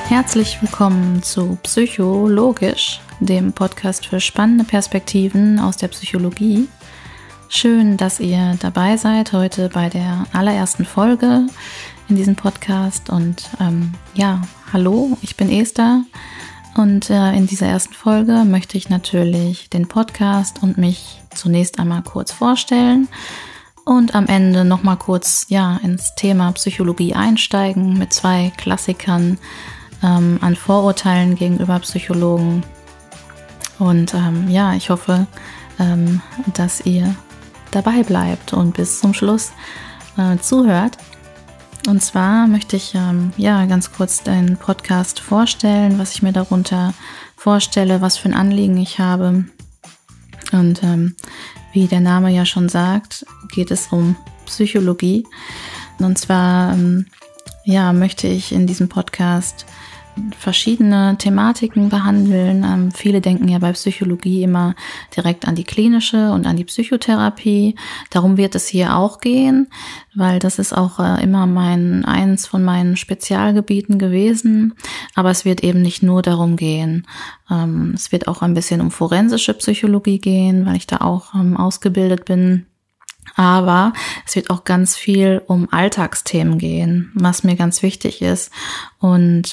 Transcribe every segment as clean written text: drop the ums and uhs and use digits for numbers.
Herzlich willkommen zu Psychologisch, dem Podcast für spannende Perspektiven aus der Psychologie. Schön, dass ihr dabei seid heute bei der allerersten Folge in diesem Podcast. Und hallo, ich bin Esther und in dieser ersten Folge möchte ich natürlich den Podcast und mich zunächst einmal kurz vorstellen und am Ende nochmal kurz ins Thema Psychologie einsteigen mit 2 Klassikern an Vorurteilen gegenüber Psychologen. Und ich hoffe, dass ihr dabei bleibt und bis zum Schluss zuhört. Und zwar möchte ich ganz kurz den Podcast vorstellen, was ich mir darunter vorstelle, was für ein Anliegen ich habe. Und wie der Name ja schon sagt, geht es um Psychologie. Und zwar möchte ich in diesem Podcast verschiedene Thematiken behandeln. Viele denken ja bei Psychologie immer direkt an die klinische und an die Psychotherapie. Darum wird es hier auch gehen, weil das ist auch immer eins von meinen Spezialgebieten gewesen. Aber es wird eben nicht nur darum gehen. Es wird auch ein bisschen um forensische Psychologie gehen, weil ich da auch ausgebildet bin. Aber es wird auch ganz viel um Alltagsthemen gehen, was mir ganz wichtig ist. Und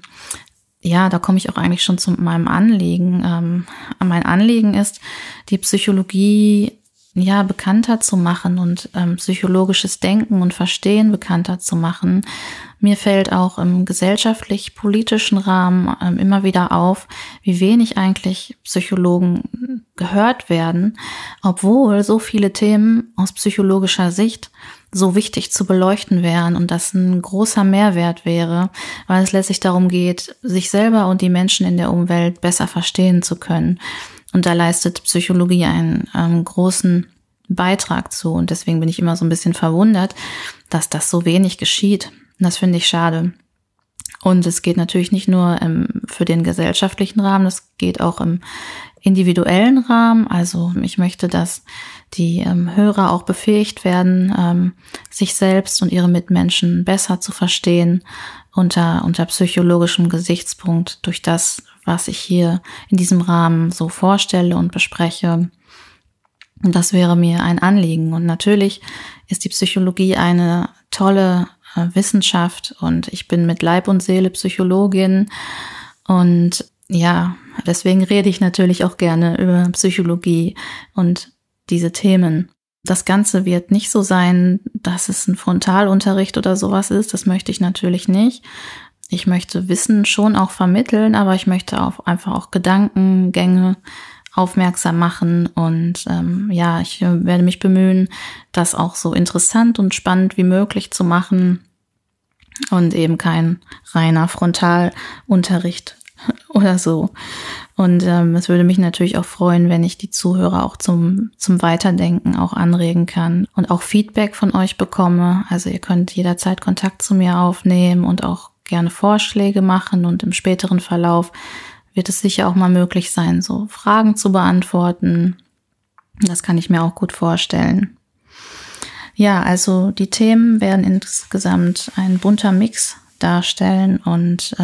da komme ich auch eigentlich schon zu meinem Anliegen. Mein Anliegen ist, die Psychologie bekannter zu machen und psychologisches Denken und Verstehen bekannter zu machen. Mir fällt auch im gesellschaftlich-politischen Rahmen immer wieder auf, wie wenig eigentlich Psychologen gehört werden, obwohl so viele Themen aus psychologischer Sicht so wichtig zu beleuchten wären und das ein großer Mehrwert wäre, weil es letztlich darum geht, sich selber und die Menschen in der Umwelt besser verstehen zu können. Und da leistet Psychologie einen großen Beitrag zu. Und deswegen bin ich immer so ein bisschen verwundert, dass das so wenig geschieht. Und das finde ich schade. Und es geht natürlich nicht nur für den gesellschaftlichen Rahmen, das geht auch im individuellen Rahmen. Also ich möchte, dass die Hörer auch befähigt werden, sich selbst und ihre Mitmenschen besser zu verstehen unter psychologischem Gesichtspunkt durch das, was ich hier in diesem Rahmen so vorstelle und bespreche. Und das wäre mir ein Anliegen. Und natürlich ist die Psychologie eine tolle Wissenschaft und ich bin mit Leib und Seele Psychologin. Und deswegen rede ich natürlich auch gerne über Psychologie und diese Themen. Das Ganze wird nicht so sein, dass es ein Frontalunterricht oder sowas ist. Das möchte ich natürlich nicht. Ich möchte Wissen schon auch vermitteln, aber ich möchte einfach auch Gedankengänge aufmerksam machen und ich werde mich bemühen, das auch so interessant und spannend wie möglich zu machen und eben kein reiner Frontalunterricht oder so. Und es würde mich natürlich auch freuen, wenn ich die Zuhörer auch zum Weiterdenken auch anregen kann und auch Feedback von euch bekomme. Also ihr könnt jederzeit Kontakt zu mir aufnehmen und auch gerne Vorschläge machen und im späteren Verlauf wird es sicher auch mal möglich sein, so Fragen zu beantworten. Das kann ich mir auch gut vorstellen. Ja, also die Themen werden insgesamt ein bunter Mix darstellen und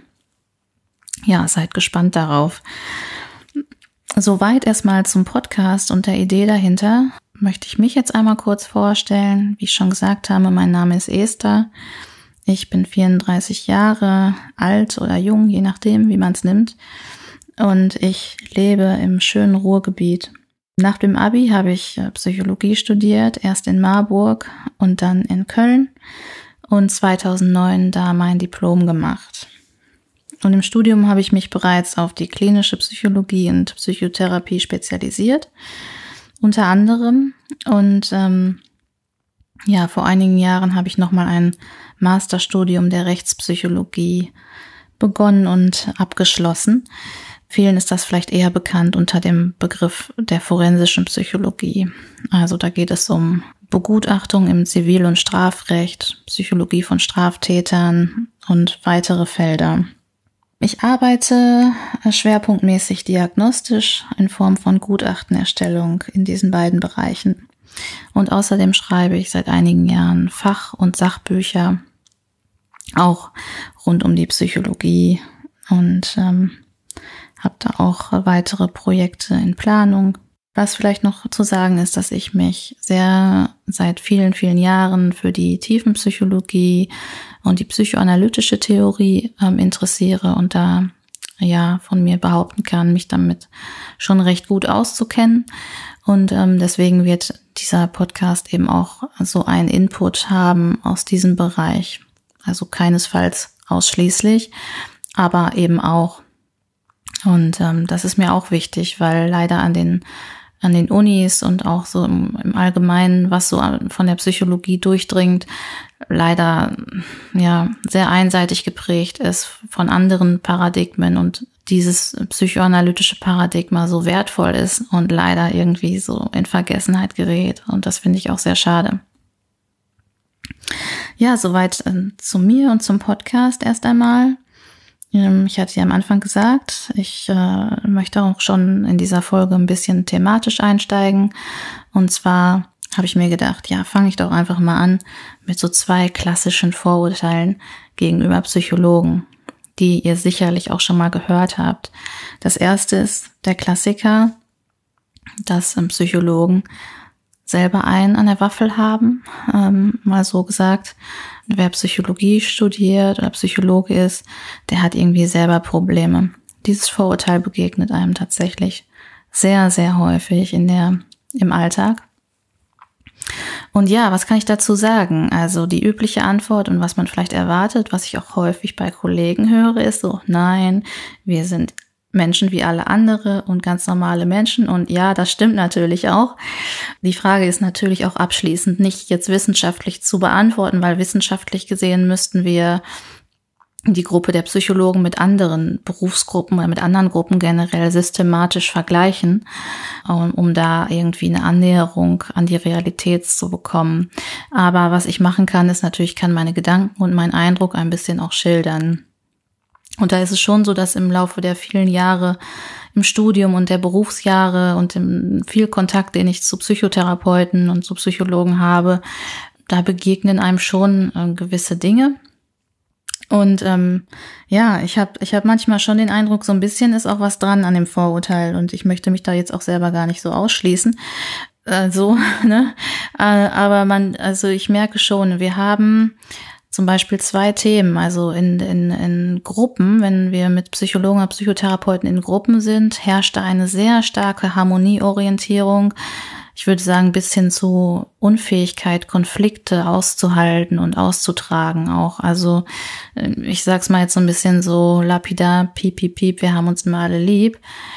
seid gespannt darauf. Soweit erstmal zum Podcast und der Idee dahinter. Möchte ich mich jetzt einmal kurz vorstellen. Wie ich schon gesagt habe, mein Name ist Esther. Ich bin 34 Jahre alt oder jung, je nachdem, wie man es nimmt. Und ich lebe im schönen Ruhrgebiet. Nach dem Abi habe ich Psychologie studiert, erst in Marburg und dann in Köln. Und 2009 da mein Diplom gemacht. Und im Studium habe ich mich bereits auf die klinische Psychologie und Psychotherapie spezialisiert. Unter anderem. Und vor einigen Jahren habe ich nochmal ein Masterstudium der Rechtspsychologie begonnen und abgeschlossen. Vielen ist das vielleicht eher bekannt unter dem Begriff der forensischen Psychologie. Also da geht es um Begutachtung im Zivil- und Strafrecht, Psychologie von Straftätern und weitere Felder. Ich arbeite schwerpunktmäßig diagnostisch in Form von Gutachtenerstellung in diesen beiden Bereichen. Und außerdem schreibe ich seit einigen Jahren Fach- und Sachbücher auch rund um die Psychologie und habe da auch weitere Projekte in Planung. Was vielleicht noch zu sagen ist, dass ich mich seit vielen, vielen Jahren für die Tiefenpsychologie und die psychoanalytische Theorie interessiere und da von mir behaupten kann, mich damit schon recht gut auszukennen. Und deswegen wird dieser Podcast eben auch so einen Input haben aus diesem Bereich. Also keinesfalls ausschließlich, aber eben auch. Und das ist mir auch wichtig, weil leider an den Unis und auch so im Allgemeinen, was so von der Psychologie durchdringt, leider sehr einseitig geprägt ist von anderen Paradigmen und dieses psychoanalytische Paradigma so wertvoll ist und leider irgendwie so in Vergessenheit gerät. Und das finde ich auch sehr schade. Ja, soweit zu mir und zum Podcast erst einmal. Ich hatte ja am Anfang gesagt, ich möchte auch schon in dieser Folge ein bisschen thematisch einsteigen. Und zwar habe ich mir gedacht, fange ich doch einfach mal an mit so 2 klassischen Vorurteilen gegenüber Psychologen, die ihr sicherlich auch schon mal gehört habt. Das erste ist der Klassiker, dass Psychologen selber einen an der Waffel haben, mal so gesagt. Wer Psychologie studiert oder Psychologe ist, der hat irgendwie selber Probleme. Dieses Vorurteil begegnet einem tatsächlich sehr, sehr häufig im Alltag. Und was kann ich dazu sagen? Also die übliche Antwort und was man vielleicht erwartet, was ich auch häufig bei Kollegen höre, ist so, nein, wir sind Menschen wie alle andere und ganz normale Menschen. Und ja, das stimmt natürlich auch. Die Frage ist natürlich auch abschließend nicht jetzt wissenschaftlich zu beantworten, weil wissenschaftlich gesehen müssten wir die Gruppe der Psychologen mit anderen Berufsgruppen oder mit anderen Gruppen generell systematisch vergleichen, um da irgendwie eine Annäherung an die Realität zu bekommen. Aber was ich machen kann, ist natürlich, ich kann meine Gedanken und meinen Eindruck ein bisschen auch schildern. Und da ist es schon so, dass im Laufe der vielen Jahre im Studium und der Berufsjahre und im viel Kontakt, den ich zu Psychotherapeuten und zu Psychologen habe, da begegnen einem schon gewisse Dinge. Und ich hab manchmal schon den Eindruck, so ein bisschen ist auch was dran an dem Vorurteil und ich möchte mich da jetzt auch selber gar nicht so ausschließen. Aber ich merke schon, wir haben zum Beispiel 2 Themen, also in Gruppen, wenn wir mit Psychologen oder Psychotherapeuten in Gruppen sind, herrscht da eine sehr starke Harmonieorientierung. Ich würde sagen, bis hin zu Unfähigkeit, Konflikte auszuhalten und auszutragen auch. Also ich sag's mal jetzt so ein bisschen so lapidar, piep, piep, piep, wir haben uns immer alle lieb.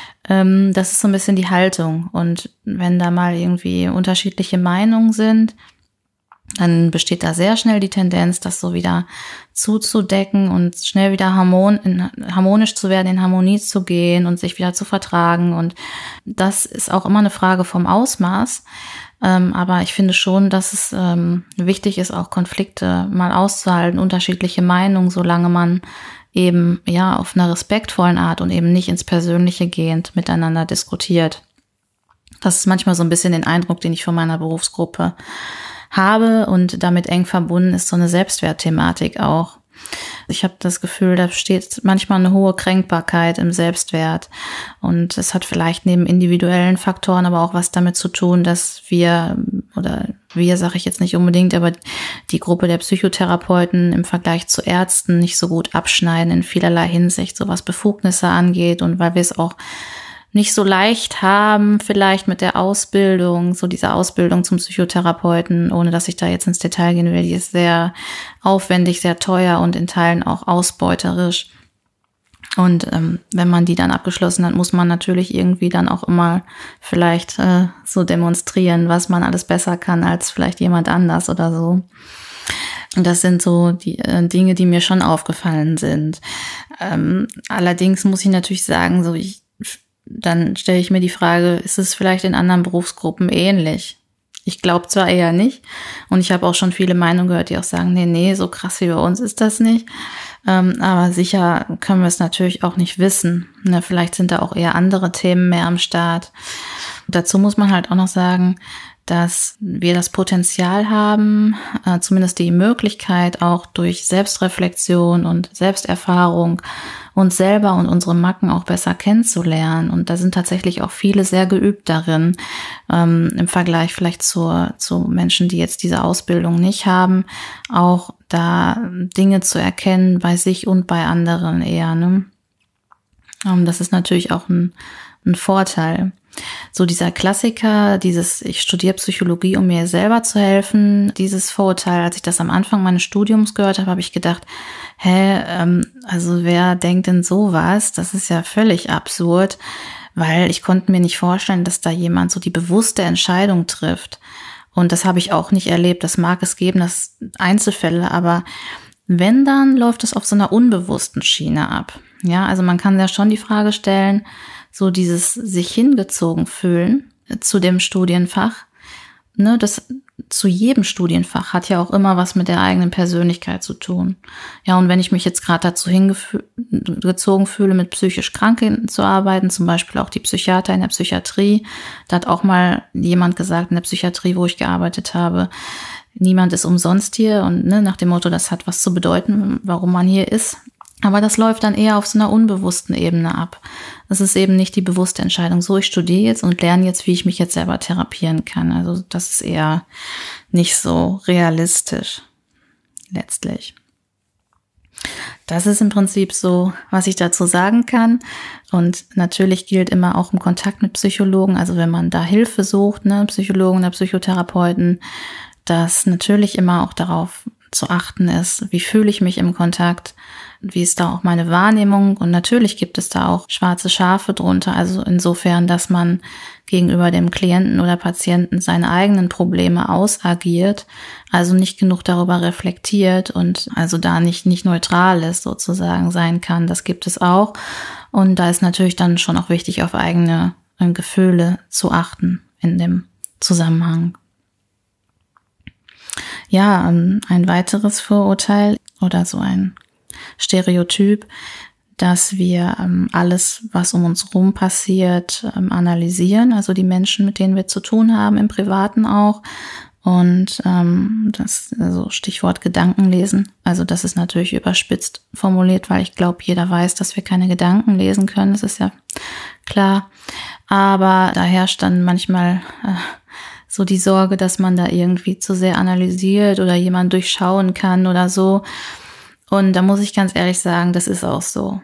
Das ist so ein bisschen die Haltung. Und wenn da mal irgendwie unterschiedliche Meinungen sind, dann besteht da sehr schnell die Tendenz, das so wieder zuzudecken und schnell wieder harmonisch zu werden, in Harmonie zu gehen und sich wieder zu vertragen. Und das ist auch immer eine Frage vom Ausmaß. Aber ich finde schon, dass es wichtig ist, auch Konflikte mal auszuhalten, unterschiedliche Meinungen, solange man eben auf einer respektvollen Art und eben nicht ins Persönliche gehend miteinander diskutiert. Das ist manchmal so ein bisschen den Eindruck, den ich von meiner Berufsgruppe habe und damit eng verbunden ist so eine Selbstwertthematik auch. Ich habe das Gefühl, da steht manchmal eine hohe Kränkbarkeit im Selbstwert und es hat vielleicht neben individuellen Faktoren aber auch was damit zu tun, dass wir sage ich jetzt nicht unbedingt, aber die Gruppe der Psychotherapeuten im Vergleich zu Ärzten nicht so gut abschneiden in vielerlei Hinsicht, so was Befugnisse angeht und weil wir es auch nicht so leicht haben, vielleicht mit der Ausbildung, so diese Ausbildung zum Psychotherapeuten, ohne dass ich da jetzt ins Detail gehen will, die ist sehr aufwendig, sehr teuer und in Teilen auch ausbeuterisch. Und wenn man die dann abgeschlossen hat, muss man natürlich irgendwie dann auch immer vielleicht so demonstrieren, was man alles besser kann als vielleicht jemand anders oder so. Und das sind so die Dinge, die mir schon aufgefallen sind. Allerdings muss ich natürlich sagen, dann stelle ich mir die Frage, ist es vielleicht in anderen Berufsgruppen ähnlich? Ich glaube zwar eher nicht und ich habe auch schon viele Meinungen gehört, die auch sagen, nee, so krass wie bei uns ist das nicht. Aber sicher können wir es natürlich auch nicht wissen. Ne, vielleicht sind da auch eher andere Themen mehr am Start. Dazu muss man halt auch noch sagen, dass wir das Potenzial haben, zumindest die Möglichkeit, auch durch Selbstreflexion und Selbsterfahrung uns selber und unsere Macken auch besser kennenzulernen. Und da sind tatsächlich auch viele sehr geübt darin, im Vergleich vielleicht zu Menschen, die jetzt diese Ausbildung nicht haben, auch da Dinge zu erkennen bei sich und bei anderen eher, ne? Das ist natürlich auch ein Vorteil. So dieser Klassiker, ich studiere Psychologie, um mir selber zu helfen, dieses Vorurteil, als ich das am Anfang meines Studiums gehört habe, habe ich gedacht, also wer denkt denn sowas? Das ist ja völlig absurd, weil ich konnte mir nicht vorstellen, dass da jemand so die bewusste Entscheidung trifft. Und das habe ich auch nicht erlebt. Das mag es geben, das Einzelfälle, aber wenn, dann läuft es auf so einer unbewussten Schiene ab. Ja, also man kann ja schon die Frage stellen, so dieses sich hingezogen fühlen zu dem Studienfach, ne, das zu jedem Studienfach hat ja auch immer was mit der eigenen Persönlichkeit zu tun. Ja, und wenn ich mich jetzt gerade dazu hingezogen fühle, mit psychisch Kranken zu arbeiten, zum Beispiel auch die Psychiater in der Psychiatrie, da hat auch mal jemand gesagt in der Psychiatrie, wo ich gearbeitet habe, niemand ist umsonst hier und ne, nach dem Motto, das hat was zu bedeuten, warum man hier ist. Aber das läuft dann eher auf so einer unbewussten Ebene ab. Das ist eben nicht die bewusste Entscheidung. So, ich studiere jetzt und lerne jetzt, wie ich mich jetzt selber therapieren kann. Also das ist eher nicht so realistisch letztlich. Das ist im Prinzip so, was ich dazu sagen kann. Und natürlich gilt immer auch im Kontakt mit Psychologen, also wenn man da Hilfe sucht, ne, Psychologen oder Psychotherapeuten, dass natürlich immer auch darauf zu achten ist, wie fühle ich mich im Kontakt, wie ist da auch meine Wahrnehmung, und natürlich gibt es da auch schwarze Schafe drunter, also insofern, dass man gegenüber dem Klienten oder Patienten seine eigenen Probleme ausagiert, also nicht genug darüber reflektiert und also da nicht neutral ist sozusagen sein kann, das gibt es auch, und da ist natürlich dann schon auch wichtig, auf eigene Gefühle zu achten in dem Zusammenhang. Ja, ein weiteres Vorurteil oder so ein Stereotyp, dass wir alles, was um uns rum passiert, analysieren, also die Menschen, mit denen wir zu tun haben, im Privaten auch. Und das, also Stichwort Gedankenlesen, also das ist natürlich überspitzt formuliert, weil ich glaube, jeder weiß, dass wir keine Gedanken lesen können, das ist ja klar. Aber da herrscht dann manchmal so die Sorge, dass man da irgendwie zu sehr analysiert oder jemand durchschauen kann oder so. Und da muss ich ganz ehrlich sagen, das ist auch so.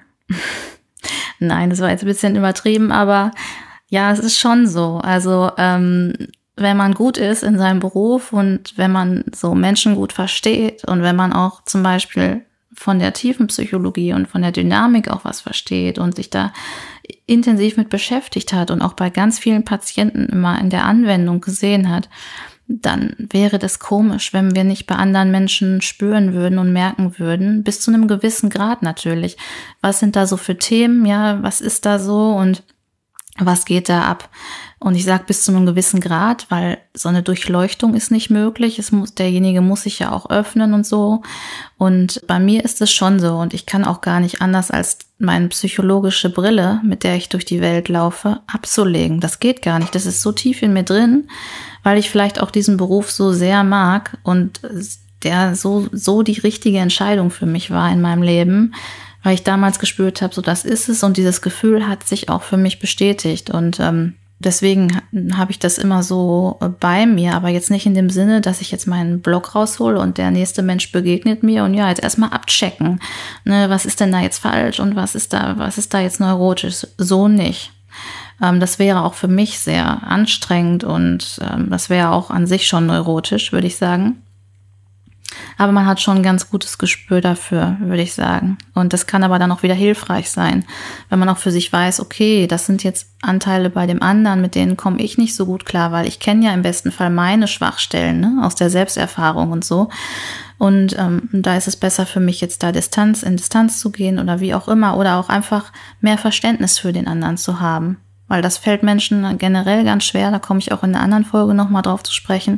Nein, das war jetzt ein bisschen übertrieben, aber ja, es ist schon so. Also wenn man gut ist in seinem Beruf und wenn man so Menschen gut versteht und wenn man auch zum Beispiel von der tiefen Psychologie und von der Dynamik auch was versteht und sich da intensiv mit beschäftigt hat und auch bei ganz vielen Patienten immer in der Anwendung gesehen hat, dann wäre das komisch, wenn wir nicht bei anderen Menschen spüren würden und merken würden, bis zu einem gewissen Grad natürlich. Was sind da so für Themen, ja, was ist da so und was geht da ab? Und ich sage bis zu einem gewissen Grad, weil so eine Durchleuchtung ist nicht möglich. Derjenige muss sich ja auch öffnen und so. Und bei mir ist es schon so. Und ich kann auch gar nicht anders, als meine psychologische Brille, mit der ich durch die Welt laufe, abzulegen. Das geht gar nicht. Das ist so tief in mir drin, weil ich vielleicht auch diesen Beruf so sehr mag und der so die richtige Entscheidung für mich war in meinem Leben, weil ich damals gespürt habe, so das ist es, und dieses Gefühl hat sich auch für mich bestätigt, und deswegen habe ich das immer so bei mir, aber jetzt nicht in dem Sinne, dass ich jetzt meinen Blog raushole und der nächste Mensch begegnet mir und ja, jetzt erstmal abchecken, ne, was ist denn da jetzt falsch und was ist da jetzt neurotisch, so nicht. Das wäre auch für mich sehr anstrengend und das wäre auch an sich schon neurotisch, würde ich sagen. Aber man hat schon ein ganz gutes Gespür dafür, würde ich sagen. Und das kann aber dann auch wieder hilfreich sein, wenn man auch für sich weiß, okay, das sind jetzt Anteile bei dem anderen, mit denen komme ich nicht so gut klar, weil ich kenne ja im besten Fall meine Schwachstellen, ne, aus der Selbsterfahrung und so. Und da ist es besser für mich jetzt da in Distanz zu gehen oder wie auch immer, oder auch einfach mehr Verständnis für den anderen zu haben. Weil das fällt Menschen generell ganz schwer, da komme ich auch in einer anderen Folge nochmal drauf zu sprechen.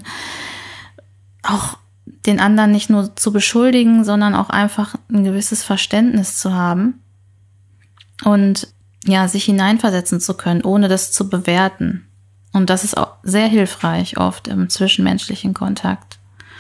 Auch den anderen nicht nur zu beschuldigen, sondern auch einfach ein gewisses Verständnis zu haben und ja, sich hineinversetzen zu können, ohne das zu bewerten. Und das ist auch sehr hilfreich oft im zwischenmenschlichen Kontakt.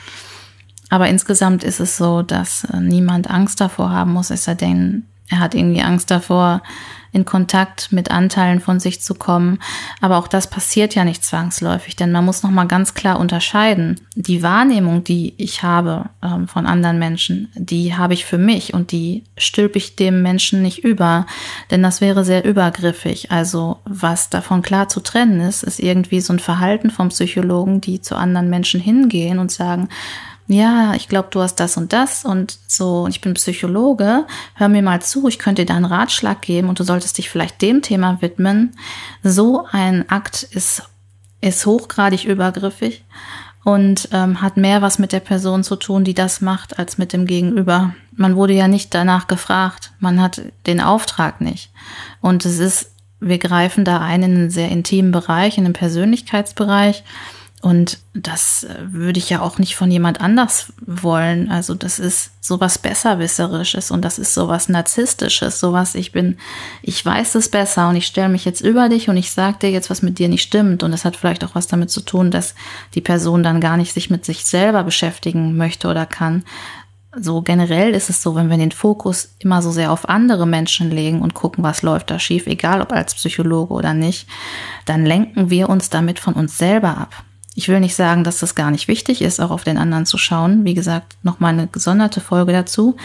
Aber insgesamt ist es so, dass niemand Angst davor haben muss, es sei denn, er hat irgendwie Angst davor, in Kontakt mit Anteilen von sich zu kommen. Aber auch das passiert ja nicht zwangsläufig, denn man muss nochmal ganz klar unterscheiden. Die Wahrnehmung, die ich habe von anderen Menschen, die habe ich für mich und die stülpe ich dem Menschen nicht über, denn das wäre sehr übergriffig. Also was davon klar zu trennen ist, ist irgendwie so ein Verhalten vom Psychologen, die zu anderen Menschen hingehen und sagen, ja, ich glaube, du hast das und so, ich bin Psychologe, hör mir mal zu, ich könnte dir da einen Ratschlag geben und du solltest dich vielleicht dem Thema widmen. So ein Akt ist hochgradig übergriffig und hat mehr was mit der Person zu tun, die das macht, als mit dem Gegenüber. Man wurde ja nicht danach gefragt, man hat den Auftrag nicht. Und wir greifen da ein in einen sehr intimen Bereich, in einen Persönlichkeitsbereich. Und das würde ich ja auch nicht von jemand anders wollen. Also das ist sowas Besserwisserisches und das ist sowas Narzisstisches, sowas ich weiß es besser und ich stelle mich jetzt über dich und ich sage dir jetzt, was mit dir nicht stimmt. Und das hat vielleicht auch was damit zu tun, dass die Person dann gar nicht sich mit sich selber beschäftigen möchte oder kann. So generell ist es so, wenn wir den Fokus immer so sehr auf andere Menschen legen und gucken, was läuft da schief, egal ob als Psychologe oder nicht, dann lenken wir uns damit von uns selber ab. Ich will nicht sagen, dass das gar nicht wichtig ist, auch auf den anderen zu schauen. Wie gesagt, nochmal eine gesonderte Folge dazu.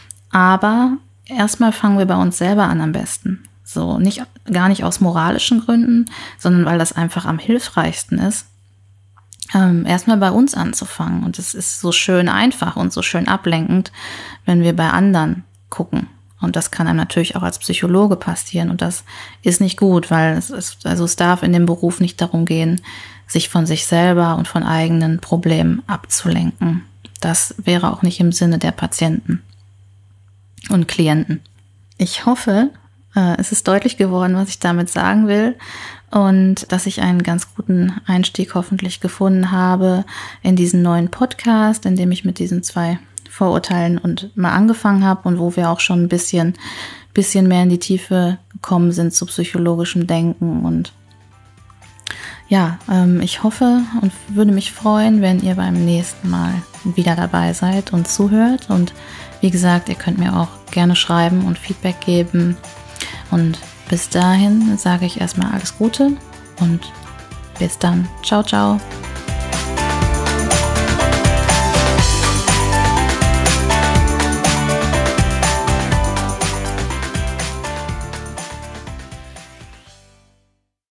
Aber erstmal fangen wir bei uns selber an am besten. So, gar nicht aus moralischen Gründen, sondern weil das einfach am hilfreichsten ist, erstmal bei uns anzufangen. Und es ist so schön einfach und so schön ablenkend, wenn wir bei anderen gucken. Und das kann einem natürlich auch als Psychologe passieren. Und das ist nicht gut, weil es darf in dem Beruf nicht darum gehen, sich von sich selber und von eigenen Problemen abzulenken. Das wäre auch nicht im Sinne der Patienten und Klienten. Ich hoffe, es ist deutlich geworden, was ich damit sagen will und dass ich einen ganz guten Einstieg hoffentlich gefunden habe in diesen neuen Podcast, in dem ich mit diesen 2 Vorurteilen und mal angefangen habe und wo wir auch schon ein bisschen mehr in die Tiefe gekommen sind zu psychologischem Denken. Und ja, ich hoffe und würde mich freuen, wenn ihr beim nächsten Mal wieder dabei seid und zuhört. Und wie gesagt, ihr könnt mir auch gerne schreiben und Feedback geben. Und bis dahin sage ich erstmal alles Gute und bis dann. Ciao, ciao.